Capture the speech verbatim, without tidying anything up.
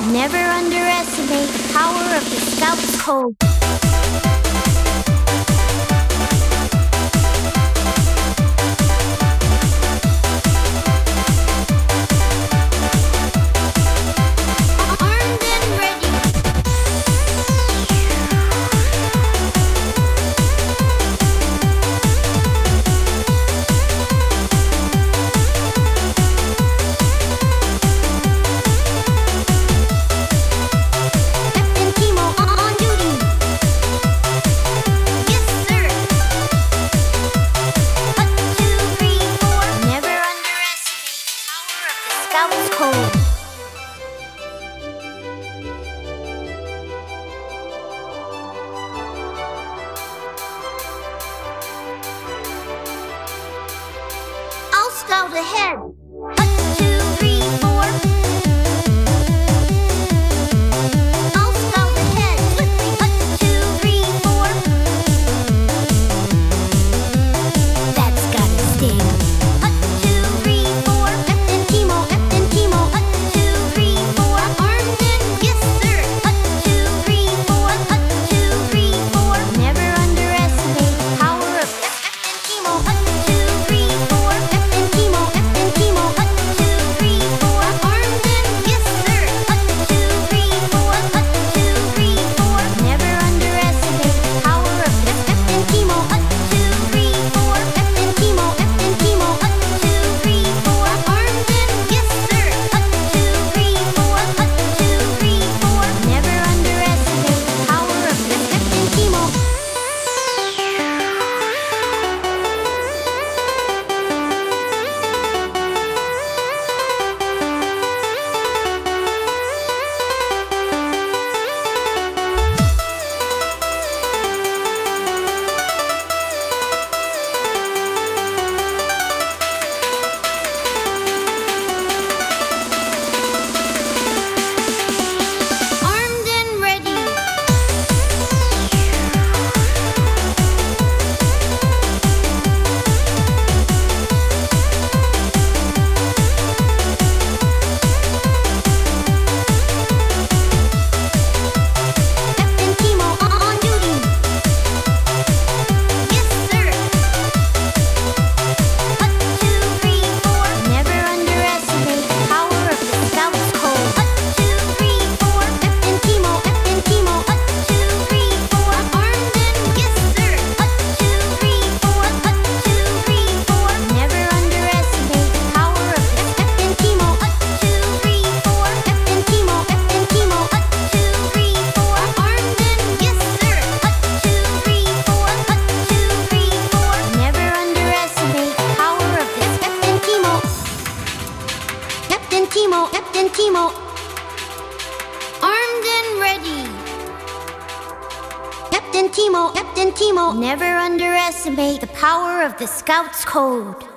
Never underestimate the power of the Scout's Code. Scout's Code. I'll scout ahead. One, two, three, four. I'll scout ahead. One, two, three, four. That's gotta sting. One, two, three, four. Captain Timo, Captain Timo. One, two, three, four. Armed and yes, sir. One, two, three, four. One, two, three, four. Never underestimate the power of Captain Timo. One, two, three, four. Captain Timo, Captain Timo. One, two, three, four. Armed and yes, sir. One, two, three, four. One, two, three, four. Never underestimate the power of Captain Timo. One, two, three, four. Captain Timo, Captain Timo. One, two, three, four. Armed and yes, sir. One, two, three, four. One, two, three, four. Never underestimate the power of Captain Timo. Armed and ready. Captain Timo on duty. Yes, sir. One, two, three, four. Never underestimate the power of the Scout's Code. One, two, three, four. Captain Timo, Captain Timo. One, two, three, four. Armed and yes, sir. One, two, three, four. One, two, three, four. Never underestimate the power of Captain Timo. One, two, three, four. Captain Timo, Captain Timo. One, two, three, four. Armed and yes, sir. One, two, three, four. One, two, three, four. Never underestimate the power of this Captain Timo. Captain Timo, Captain Timo. Armed and ready. Captain Timo, Captain Timo. Never underestimate the power of the Scout's Code.